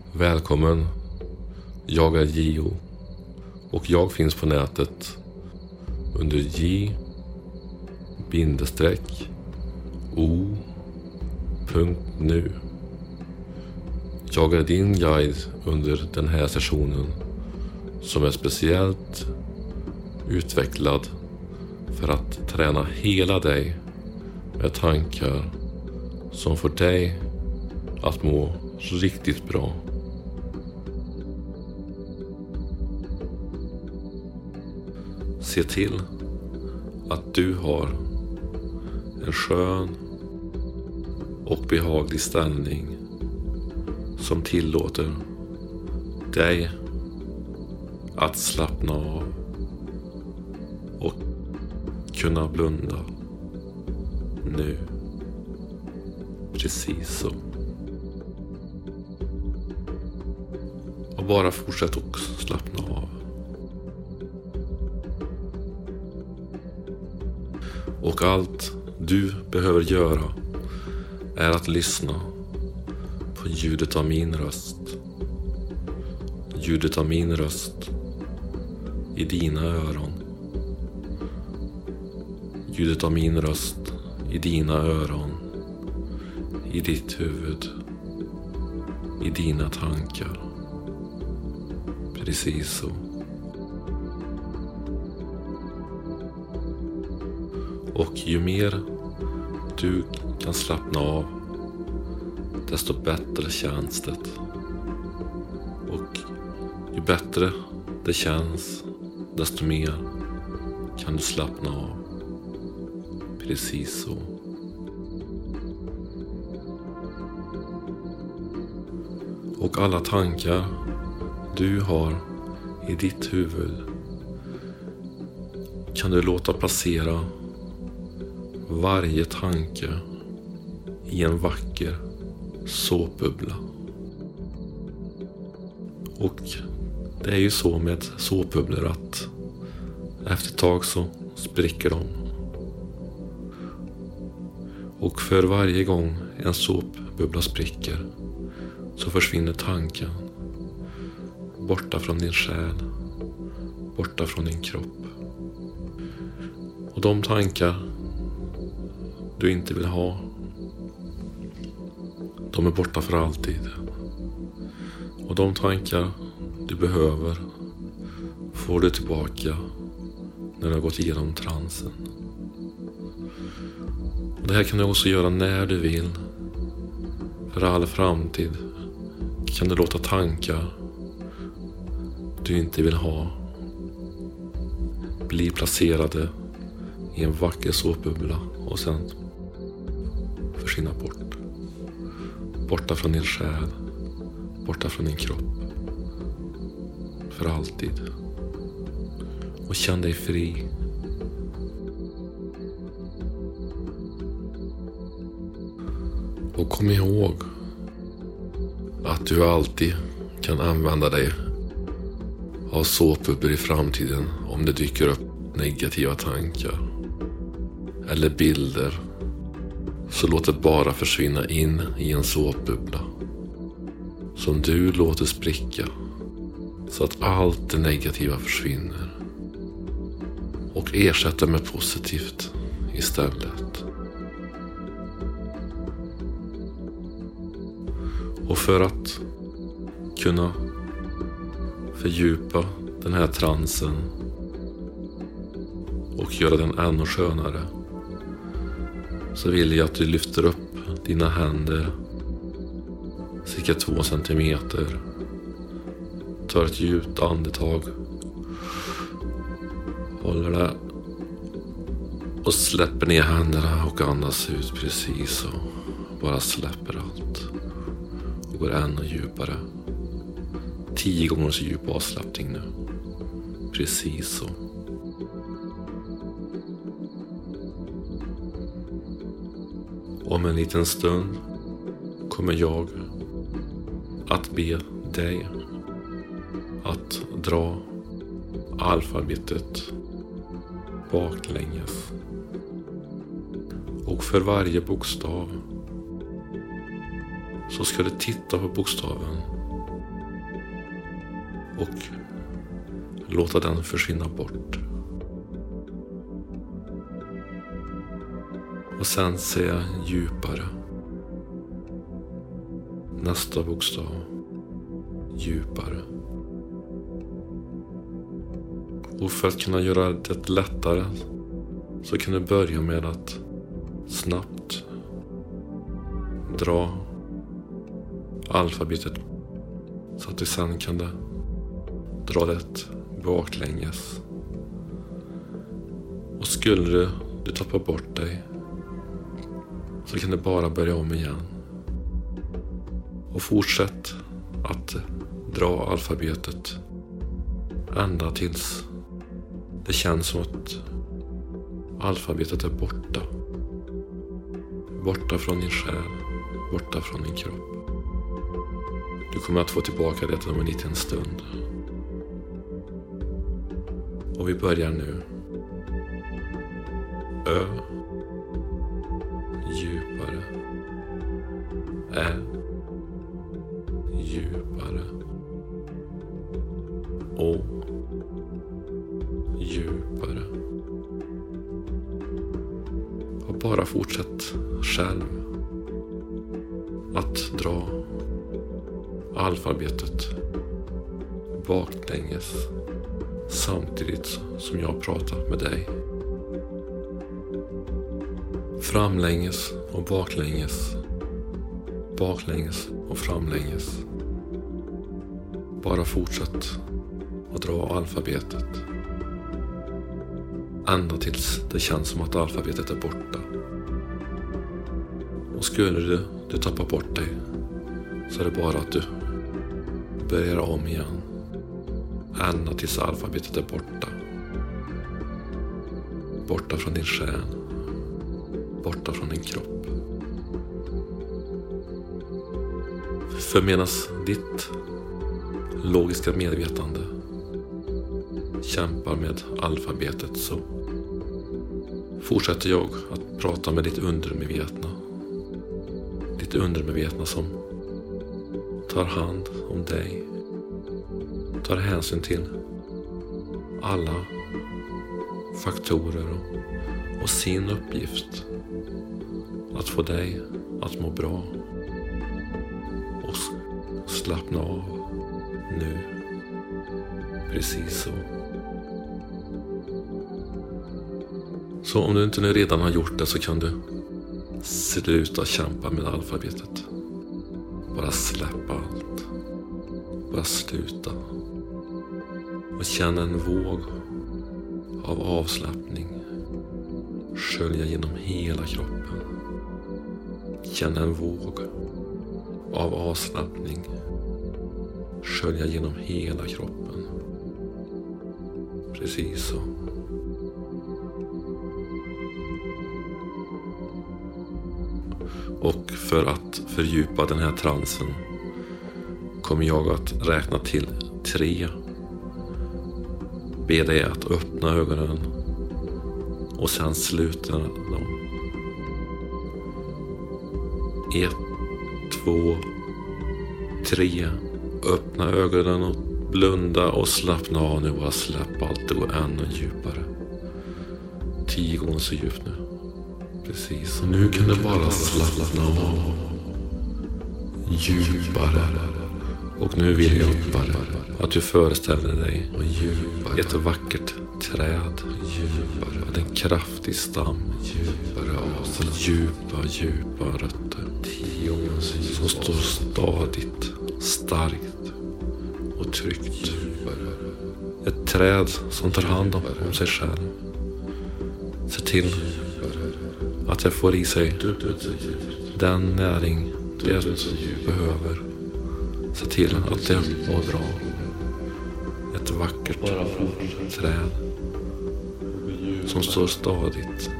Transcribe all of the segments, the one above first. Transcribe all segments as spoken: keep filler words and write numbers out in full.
Välkommen, jag är Gio och jag finns på nätet under j o punkt nu. Jag är din guide under den här sessionen som är speciellt utvecklad för att träna hela dig med tankar som får dig att må riktigt bra. Se till att du har en skön och behaglig ställning som tillåter dig att slappna av och kunna blunda nu. Precis så. Och bara fortsätt att slappna av. Och allt du behöver göra är att lyssna på ljudet av min röst. Ljudet av min röst i dina öron. Ljudet av min röst i dina öron. I ditt huvud. I dina tankar. Precis så. Och ju mer du kan slappna av, desto bättre känns det. Och ju bättre det känns, desto mer kan du slappna av. Precis så. Och alla tankar du har i ditt huvud kan du låta placera varje tanke i en vacker såpbubbla. Och det är ju så med såpbubblor att efter ett tag så spricker de. Och för varje gång en såpbubbla spricker så försvinner tanken borta från din själ, borta från din kropp. Och de tankar du inte vill ha, de är borta för alltid. Och de tankar du behöver får du tillbaka när du har gått igenom transen. Och det här kan du också göra när du vill. För all framtid kan du låta tankar du inte vill ha bli placerade i en vacker såpbubbla och sen försvinna bort. Borta från din själ, borta från din kropp. För alltid. Och känn dig fri. Och kom ihåg att du alltid kan använda dig av såpbubblor i framtiden om det dyker upp negativa tankar eller bilder. Så låt det bara försvinna in i en såpbubbla som du låter spricka så att allt det negativa försvinner och ersätter med positivt istället. Och för att kunna fördjupa den här transen och göra den ännu skönare så vill jag att du lyfter upp dina händer cirka två centimeter. Tar ett djupt andetag. Håller det. Och släpper ner händerna och andas ut precis så. Bara släpper allt. Och går ännu djupare. Tio gånger så djup avslappning nu. Precis så. Om en liten stund kommer jag att be dig att dra alfabetet baklänges. Och för varje bokstav så ska du titta på bokstaven och låta den försvinna bort. Och sen säga djupare. Nästa bokstav. Djupare. Och för att kunna göra det lättare så kan du börja med att snabbt dra alfabetet så att du sen kan dra det baklänges. Och skulle du, du tappa bort dig så kan du bara börja om igen. Och fortsätt att dra alfabetet ända tills det känns som att alfabetet är borta. Borta från din själ, borta från din kropp. Du kommer att få tillbaka det om en liten stund. Och vi börjar nu. Ö. Djupare. Ä. Djupare. Å. Djupare. Och bara fortsätt själv att dra alfabetet baklänges samtidigt som jag pratar med dig. Framlänges och baklänges. Baklänges och framlänges. Bara fortsätt att dra alfabetet ända tills det känns som att alfabetet är borta. Och skulle du, du tappa bort dig så är det bara att du börjar om igen ända tills alfabetet är borta. Borta från din själ. Borta från din kropp. För medan ditt logiska medvetande kämpar med alfabetet så fortsätter jag att prata med ditt undermedvetna. Ditt undermedvetna som tar hand om dig. Tar hänsyn till alla faktorer och, och sin uppgift att få dig att må bra och slappna av nu. Precis så. Så om du inte nu redan har gjort det så kan du sluta kämpa med alfabetet. Bara släppa allt. Bara sluta. Och känna en våg av avslappning skölja genom hela kroppen. Känna en våg av avslappning skölja genom hela kroppen. Precis så. Och för att fördjupa den här transen kommer jag att räkna till tre. Be dig att öppna ögonen och sen sluta dem. Ett, två, tre. Öppna ögonen och blunda och slappna av nu. Bara släpp allt, det går ännu djupare. Tio gånger så djupt nu. Precis. Nu kan du bara slappna av. Djupare. Och nu vill jag djupare att du föreställer dig ett vackert träd. Djupare. Med en kraftig stam. Djupare. Och djupa, djupa rötter. Tio gånger som står stadigt, starkt och tryggt. Ett träd som tar hand om sig själv. Se till att jag får i sig den näring det behöver. Se till att det mår bra. Ett vackert träd som står stadigt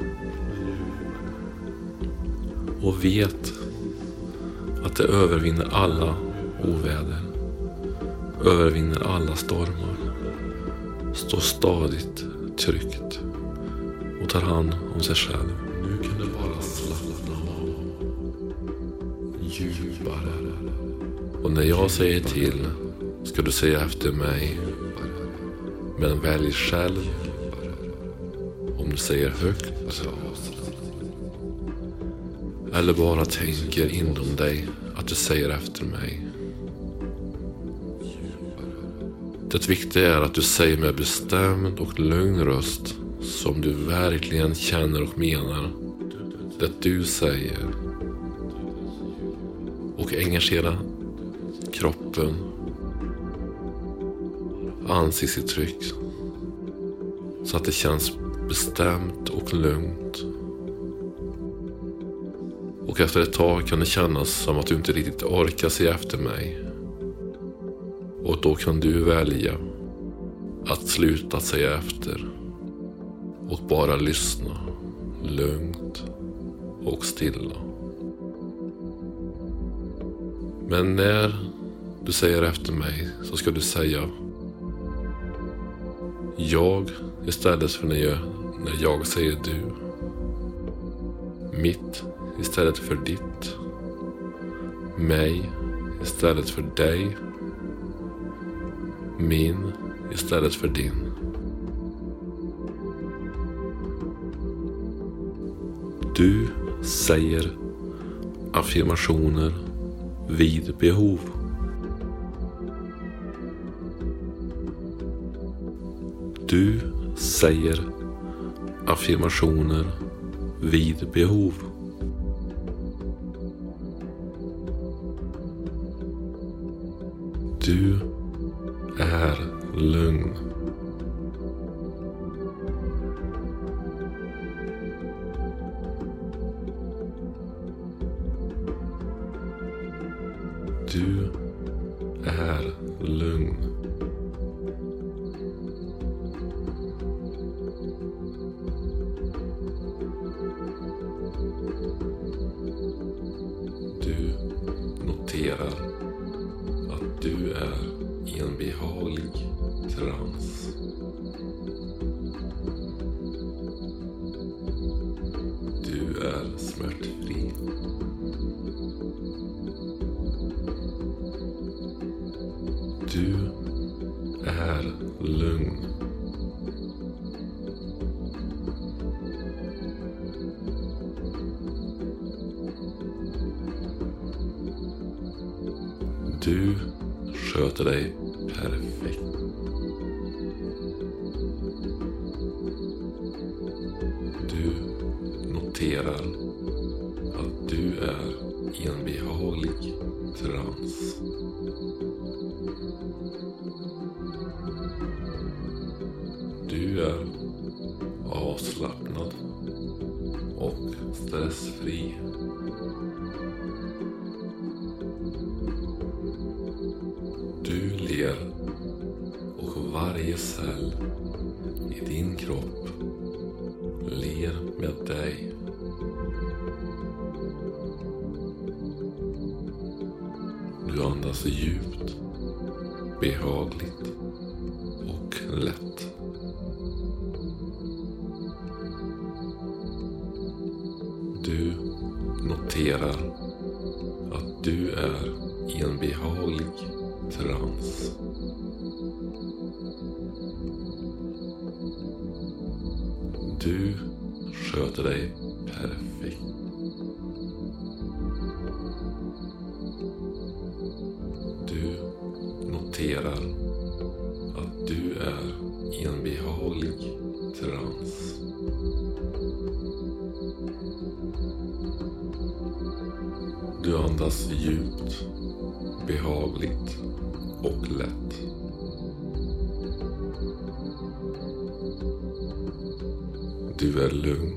och vet att det övervinner alla oväder, övervinner alla stormar, står stadigt, tryggt och tar hand om sig själv. Nu kan du bara slappna av djupare. Och när jag säger till ska du säga efter mig. Men välj själv om du säger högt eller bara tänker inom dig att du säger efter mig. Det viktiga är att du säger med bestämd och lugn röst som du verkligen känner och menar det du säger. Och engagera kroppen, ansiktsuttryck så att det känns bestämt och lugnt. Och efter ett tag kan det kännas som att du inte riktigt orkar se efter mig. Och då kan du välja att sluta säga efter och bara lyssna lugnt och stilla. Men när du säger efter mig så ska du säga jag istället för när jag, när jag säger du. Mitt istället för ditt. Mig istället för dig. Min istället för din. Du säger affirmationer vid behov. Du säger affirmationer vid behov. Du är lugn. Du är lugn. Du noterar att du är i en behaglig trans. Du är smärtfri. Du är lugn. Du sköter dig perfekt. Du noterar att du är i en behaglig trans. Du är avslappnad och stressfri. Du ler och varje cell i din kropp ler med dig. Du andas djupt, behagligt och lätt. Du noterar att du är i en behaglig trans. Du sköter dig perfekt. Du noterar att du är i en behaglig trans. Du andas djupt, behagligt och lätt. Du är lugn.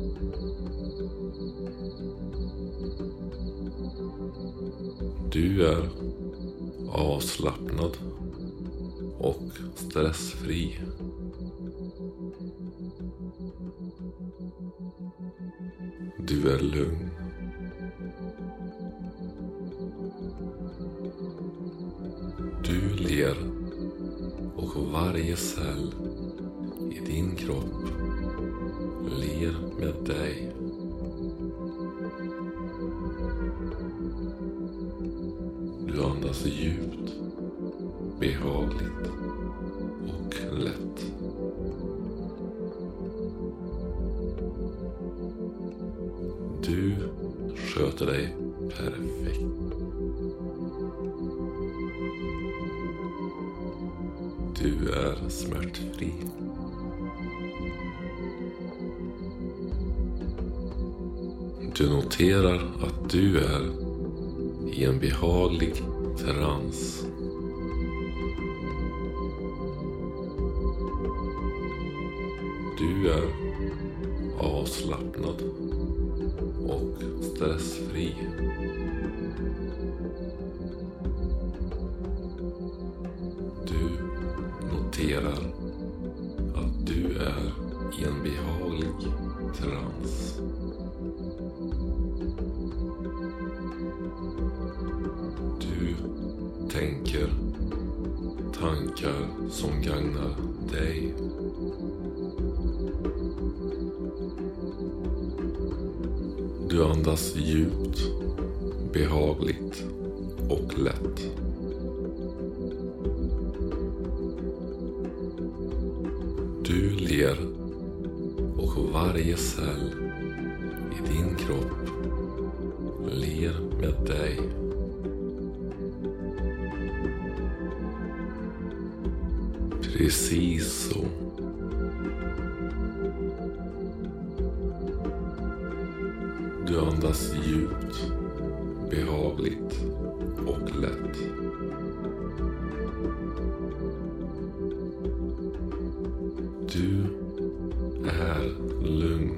Du är avslappnad och stressfri. Du är lugn. Du ler och varje cell i din kropp ler med dig. Du andas andas djupt, behagligt och lätt. Du sköter dig perfekt. Du är smärtfri. Du noterar att du är i en behaglig trans. Du är avslappnad och stressfri. Du noterar att du är i en behaglig trans. Du tänker tankar som gagnar dig. Du andas djupt, behagligt och lätt. Du ler och varje cell i din kropp ler med dig. Precis så. Du andas djupt, behagligt och lätt. Du är lugn.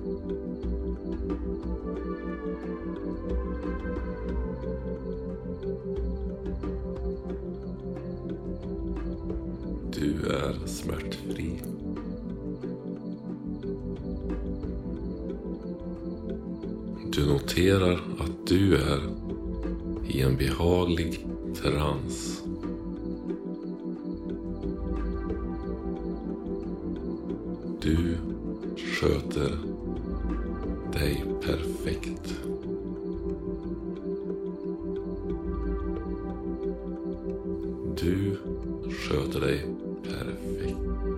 Du är smärtfri. Du noterar att du är i en behaglig trans. Du sköter dig perfekt. Du sköter dig perfekt.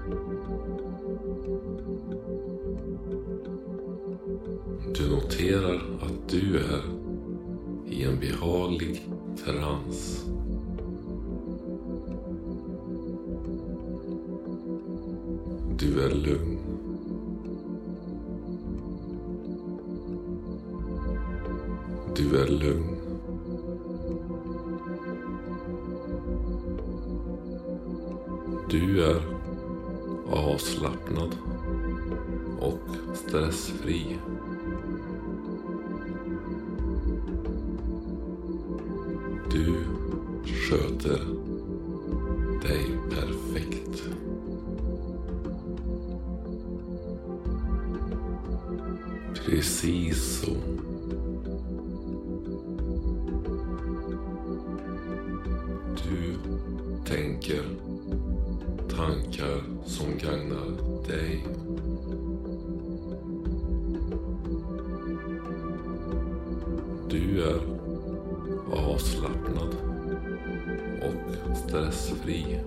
Du noterar att du är i en behaglig trans. Du är lugn. Du är lugn. Du är avslappnad och stressfri. Du sköter dig perfekt. Precis så. Du tänker tankar som gagnar dig. Du är avslappnad och stressfri.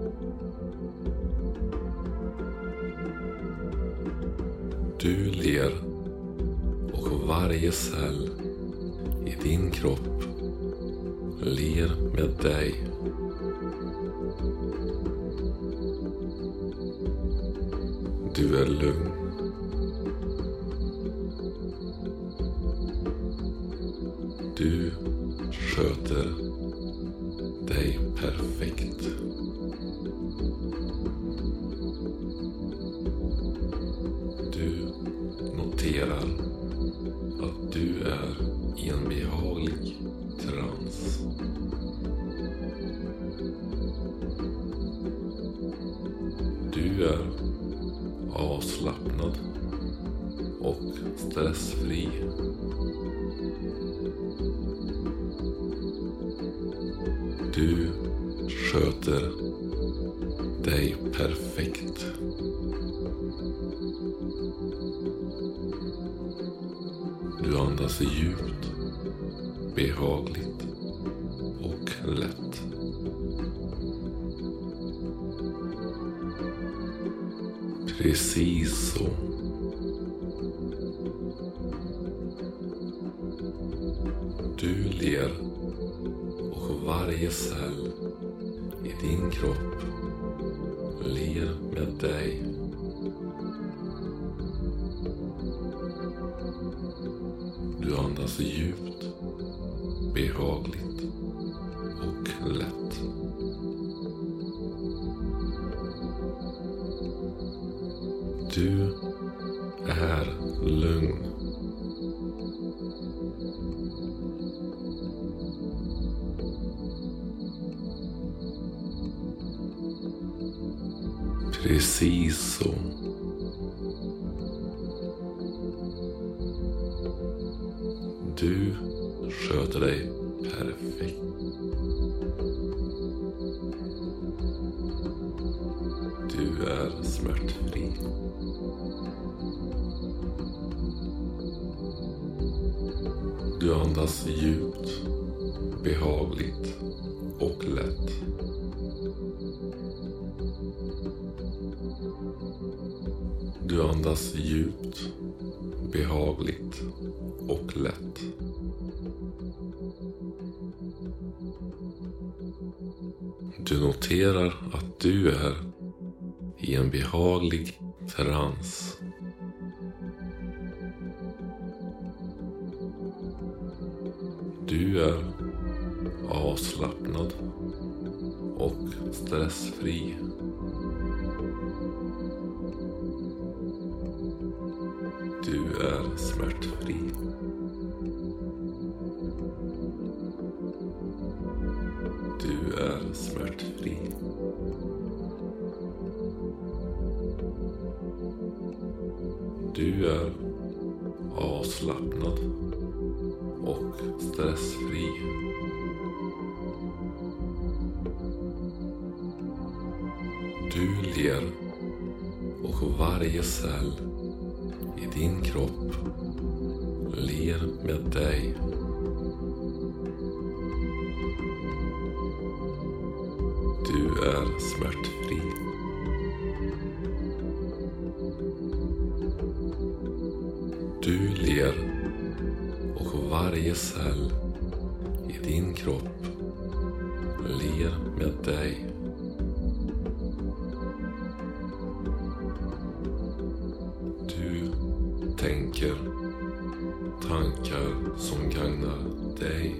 Du ler och varje cell i din kropp ler med dig. Du är lugn. Du sköter dig perfekt. Du noterar att du är i en behaglig trans. Du är avslappnad och stressfri. Du sköter dig perfekt. Du andas djupt, behagligt och lätt. lätt. Precis så. Du ler och varje cell i din kropp ler med dig. Du andas djupt, behagligt och lätt. Du är lugn. Precis så. Du sköter dig perfekt. Du är smärtfri. Du andas djupt, behagligt och lätt. Du andas djupt, behagligt och lätt. Du noterar att du är i en behaglig trans. Du är avslappnad och stressfri. Du är smärtfri. Du är smärtfri. Du är avslappnad och stressfri. Du ler och varje cell i din kropp ler med dig. Du är smärtfri. Du ler och varje cell i din kropp ler med dig. Du tänker tankar som gagnar dig.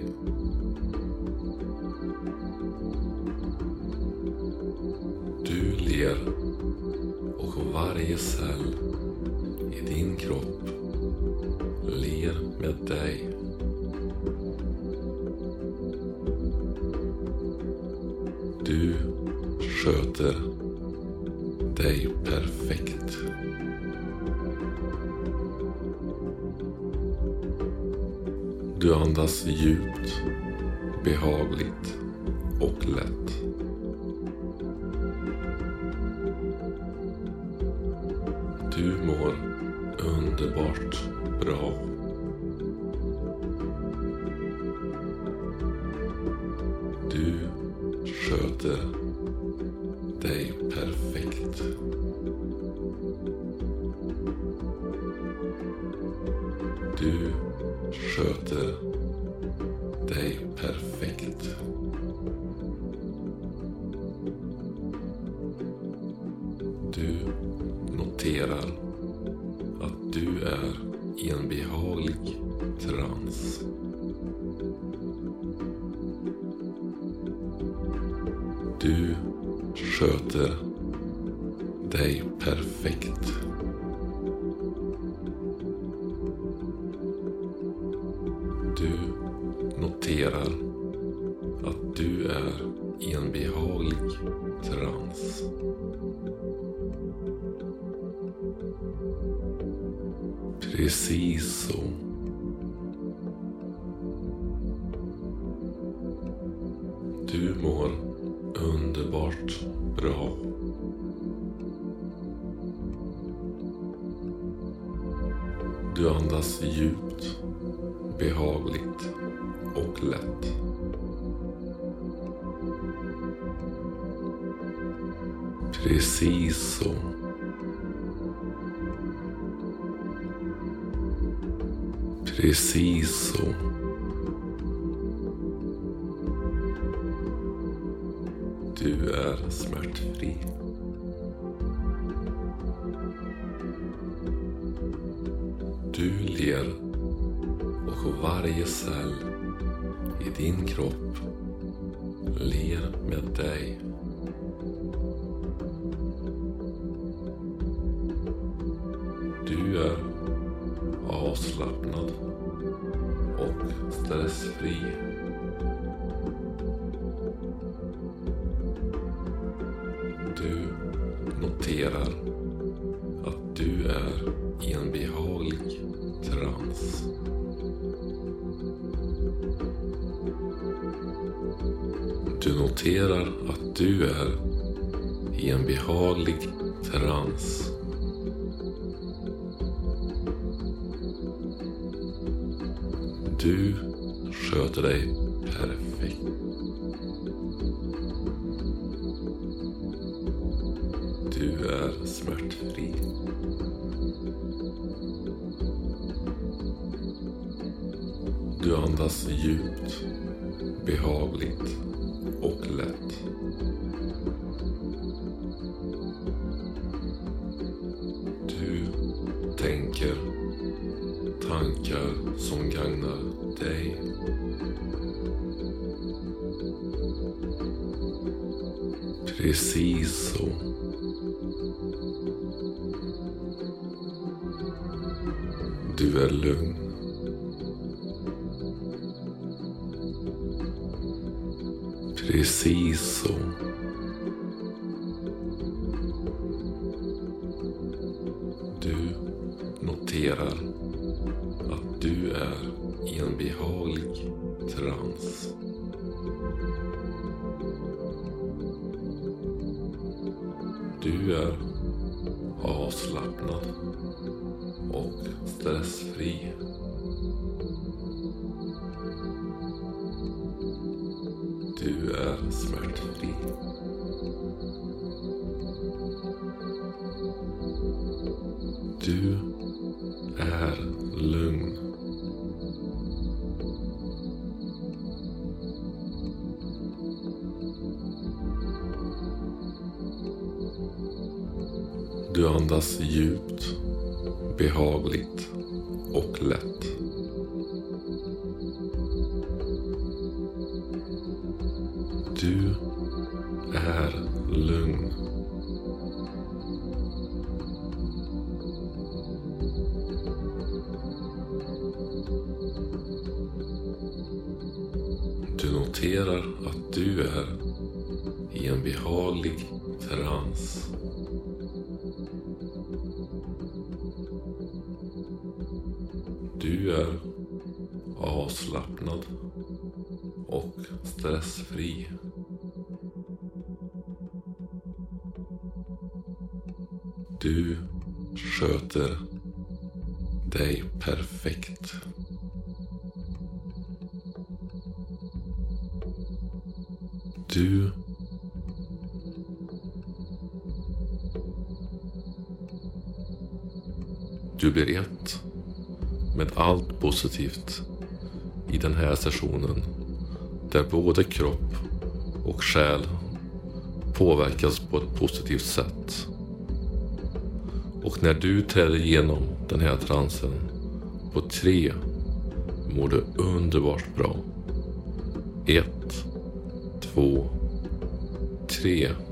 Du ler och varje cell i din kropp ler med dig. Du sköter dig perfekt. Du andas djupt, behagligt och lätt. Du mår underbart bra. Du sköter dig perfekt. Du sköter dig perfekt. Du noterar att du är i en behaglig trans. Du sköter dig perfekt. Du noterar att du är i en behaglig trans. Precis så. Du mår underbart bra. Du andas djupt, behagligt och lätt. Precis så. Precis så. Du är smärtfri. Du ler och varje cell i din kropp ler med dig. Du är avslappnad och stressfri. Du noterar att du är i en behaglig trans. Du noterar att du är i en behaglig trans. Du sköter dig perfekt. Du är smärtfri. Du andas djupt, behagligt och lätt. Du tänker tankar som gagnar dig. Precis så. Du är lugn. Precis så. Du noterar att du är i en behaglig trans. Du är avslappnad och stressfri. Du är smärtfri. Du är lugn. Du andas djupt, behagligt och lätt. Du är lugn. Du noterar att du är i en behaglig trans. Du är avslappnad och stressfri. Du sköter dig perfekt. Du Du blir ett med allt positivt i den här sessionen, där både kropp och själ påverkas på ett positivt sätt. Och när du träder igenom den här transen på tre mår du underbart bra. Ett, två, tre.